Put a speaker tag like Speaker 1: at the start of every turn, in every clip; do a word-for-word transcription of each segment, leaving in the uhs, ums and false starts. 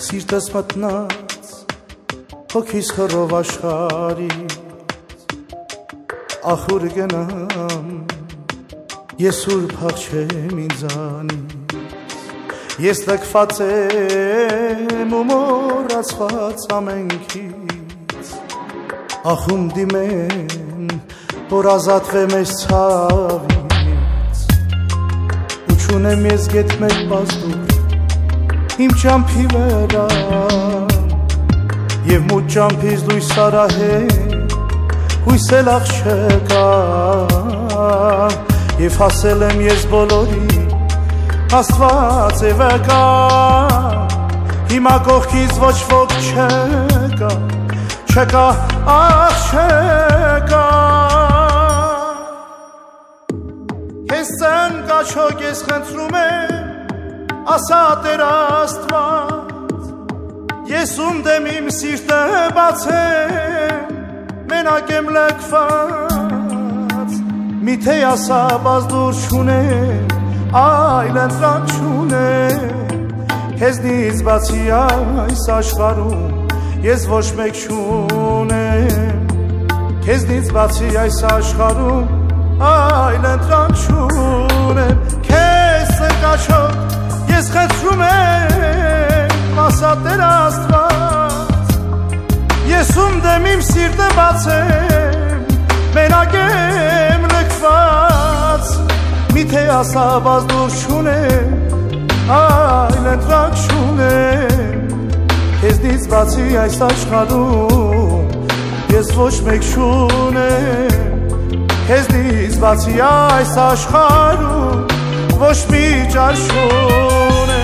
Speaker 1: սիրտս մտնած հոգիս խռով աշխարհից ախուր գնամ ես ուր փախչեմ ինձանից ես լքված եմ ու մոռացված ամենքից ախում դիմեմ որ ազատվեմ ես ցավից ու չունեմ ես գետ մեկ բազդուր իմ ճամփի վրա եւ մութ ճամփից լույս արահետ հույս էլ աղջկա եւ հասել եմ ես բոլորի Աստված է վկա հիմա կողքից ոչ ոք չկա չկա ախ չկա Քեզ ցան կաչոք ես խնդրում եմ ասա Տեր Աստված ես ում դեմ իմ սիրտը բացեմ մենակ եմ լքված միթե ասա բաց դուր չունեմ այլ ընտրանք չունեմ քեզնից բացի այս աշխարհում ես ոչ մեկ չունեմ քեզնից բացի այս աշխարհում այլ ընտրանք չունեմ քեզ կաչոք ես խնդրում եմ ասա Տեր Աստված ես ում դեմ իմ սիրտը բացեմ մենակ եմ լքված միթե ասա բաց դուր չունեմ այլ ընտրանք չունեմ քեզնից բացի այս աշխարհում ես ոչ մեկ չունեմ քեզնից բացի այս աշխարհում ոչ մի ճար չունեմ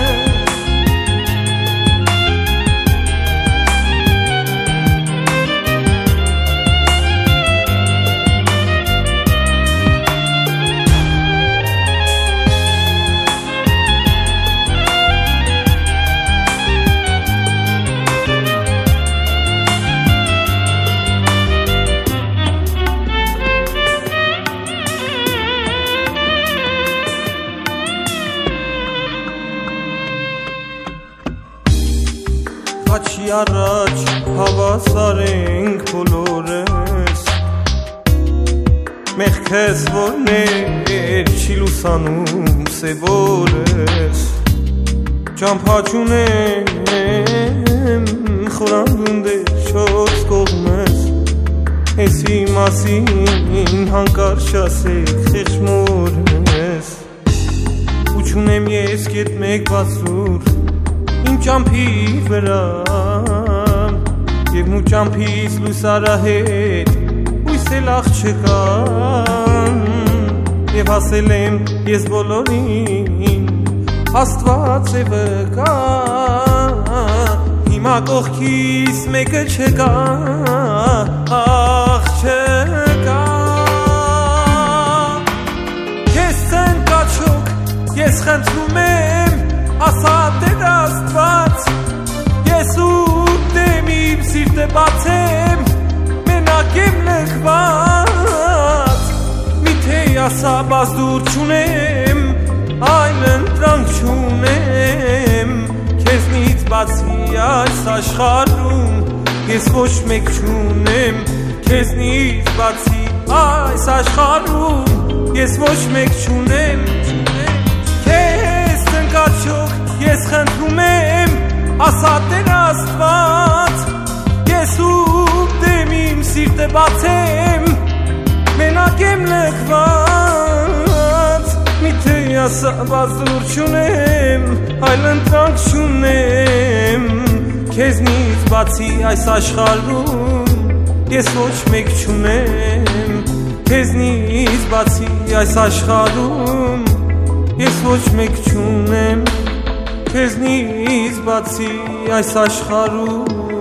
Speaker 2: Աչի առաջ հավասար ենք բոլորս Մեղքես որներ չի լուսանում սևորս Ճամփա չունեմ խորանդուն դեր չորս կողմս Էսի մասին հանկարծ ասեք խեղճմորս Ու չունեմ ես գետ մեկ բացուր Իմ ճամփի վրա Եվ մութ ճամփից լույս արահետ Հույս էլ աղջկա Եվ հասել եմ ես բոլորին Աստված է վկա Հիմա կողքիս մեկը չկա Աղջկա Քեզ ցան կաչոք ես խնդրում եմ Ասա Տեր Աստված ես ուտեմ իմ սիրտը բացեմ մենակ եմ լքված միթե ասա բաց դուր չունեմ այլ ընտրանք չունեմ քեզնից բացի այս աշխարհում ես ոչ մեկ չունեմ քեզնից բացի այս աշխարհում ես ոչ մեկ չունեմ Կաչոք ես խնդրում եմ ասա Տեր Աստված ես ուտեմ իմ սիրտը բացեմ մենակ եմ լքված միթե ասա բաց դուր չունեմ այլ ընտրանք չունեմ քեզնից բացի այս աշխարհում ես ոչ մեկ չունեմ քեզնից բացի այս աշխարհում Ես ոչ մեկ չունեմ քեզնից բացի այս աշխարհում